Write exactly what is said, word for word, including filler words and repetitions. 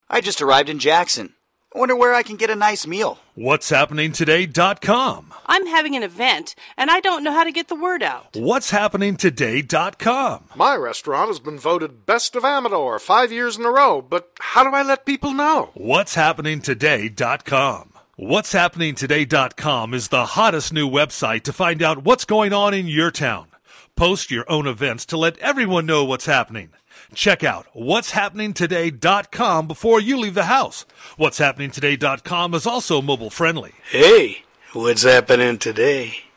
I just arrived in Jackson. I wonder where I can get a nice meal. what's happening today dot com. I'm having an event, and I don't know how to get the word out. what's happening today dot com. My restaurant has been voted Best of Amador five years in a row, but how do I let people know? what's happening today dot com. what's happening today dot com is the hottest new website to find out what's going on in your town. Post your own events to let everyone know what's happening. Check out what's happening today dot com before you leave the house. what's happening today dot com is also mobile friendly. Hey, what's happening today?